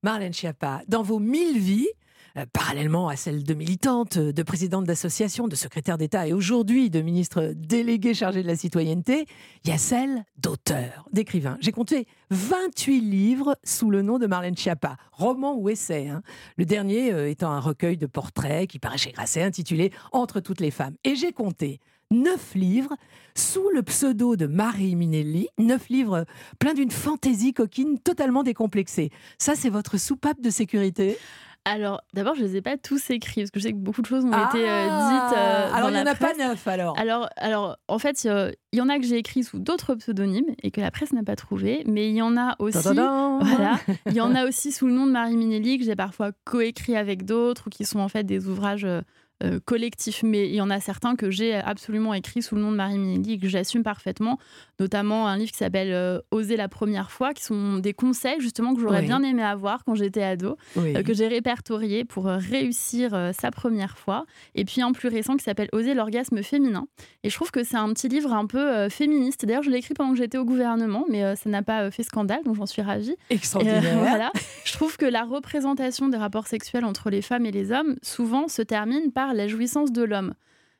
Marlène Schiappa, dans vos 1000 vies, parallèlement à celle de militante, de présidente d'association, de secrétaire d'État et aujourd'hui de ministre déléguée chargée de la citoyenneté, il y a celle d'auteur, d'écrivain. J'ai compté 28 livres sous le nom de Marlène Schiappa, romans ou essais, hein. Le dernier étant un recueil de portraits qui paraît chez Grasset intitulé « Entre toutes les femmes ». Et j'ai compté 9 livres sous le pseudo de Marie Minelli, 9 livres pleins d'une fantaisie coquine totalement décomplexée. Ça, c'est votre soupape de sécurité? Alors, d'abord, je ne les ai pas tous écrits, parce que je sais que beaucoup de choses ont été dites alors, il n'y en a presse. pas 9, alors. Alors, en fait, il y en a que j'ai écrits sous d'autres pseudonymes et que la presse n'a pas trouvé, mais il y en a aussi, voilà, il y en a aussi sous le nom de Marie Minelli, que j'ai parfois coécrit avec d'autres, ou qui sont en fait des ouvrages collectifs. Mais il y en a certains que j'ai absolument écrits sous le nom de Marie Minelli et que j'assume parfaitement, notamment un livre qui s'appelle Oser la première fois, qui sont des conseils justement que j'aurais bien aimé avoir quand j'étais ado, que j'ai répertorié pour réussir sa première fois. Et puis un plus récent qui s'appelle Oser l'orgasme féminin. Et je trouve que c'est un petit livre un peu féministe. D'ailleurs, je l'ai écrit pendant que j'étais au gouvernement, mais ça n'a pas fait scandale, donc j'en suis ravie. Extraordinaire. Voilà. Je trouve que la représentation des rapports sexuels entre les femmes et les hommes souvent se termine par la jouissance de l'homme.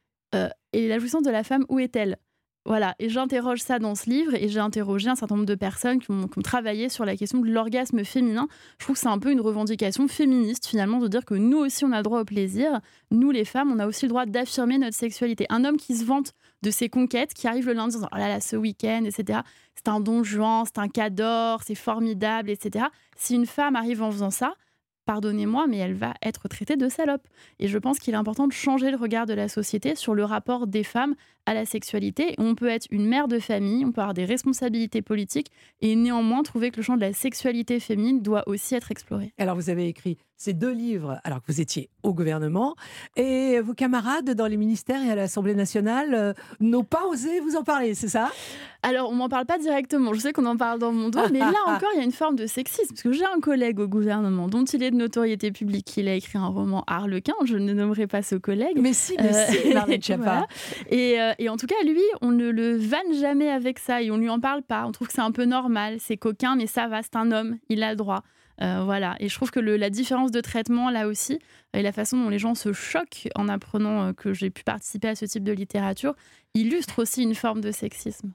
Et la jouissance de la femme, où est-elle ? Voilà, et j'interroge ça dans ce livre, et j'ai interrogé un certain nombre de personnes qui ont travaillé sur la question de l'orgasme féminin. Je trouve que c'est un peu une revendication féministe, finalement, de dire que nous aussi, on a le droit au plaisir. Nous, les femmes, on a aussi le droit d'affirmer notre sexualité. Un homme qui se vante de ses conquêtes, qui arrive le lundi en disant « Oh là là, ce week-end, etc. » C'est un don Juan, c'est un cador, c'est formidable, etc. Si une femme arrive en faisant ça, pardonnez-moi, mais elle va être traitée de salope. Et je pense qu'il est important de changer le regard de la société sur le rapport des femmes à la sexualité. On peut être une mère de famille, on peut avoir des responsabilités politiques et néanmoins trouver que le champ de la sexualité féminine doit aussi être exploré. Alors, vous avez écrit ces 2 livres alors que vous étiez au gouvernement et vos camarades dans les ministères et à l'Assemblée nationale n'ont pas osé vous en parler, c'est ça ? Alors, on m'en parle pas directement. Je sais qu'on en parle dans mon dos, mais là encore, il y a une forme de sexisme. Parce que j'ai un collègue au gouvernement dont il est de notoriété publique. Il a écrit un roman Harlequin. Je ne nommerai pas ce collègue. Mais si, Marlène Schiappa. Voilà. Et en tout cas, lui, on ne le vanne jamais avec ça et on lui en parle pas. On trouve que c'est un peu normal. C'est coquin, mais ça va, c'est un homme. Il a le droit. Voilà. Et je trouve que la différence de traitement, là aussi, et la façon dont les gens se choquent en apprenant que j'ai pu participer à ce type de littérature, illustre aussi une forme de sexisme.